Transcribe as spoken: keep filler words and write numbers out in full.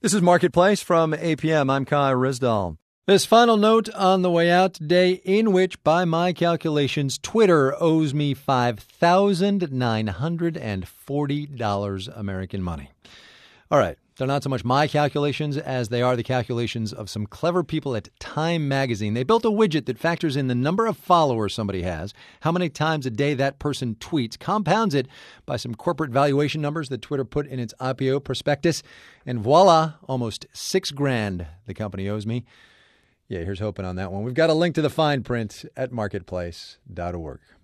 This is Marketplace from A P M. I'm Kai Rizdal. This final note on the way out today, in which, by my calculations, Twitter owes me five thousand nine hundred forty dollars American money. All right. They're not so much my calculations as they are the calculations of some clever people at Time Magazine. They built a widget that factors in the number of followers somebody has, how many times a day that person tweets, compounds it by some corporate valuation numbers that Twitter put in its I P O prospectus, and voila, almost six grand the company owes me. Yeah, here's hoping on that one. We've got a link to the fine print at marketplace dot org.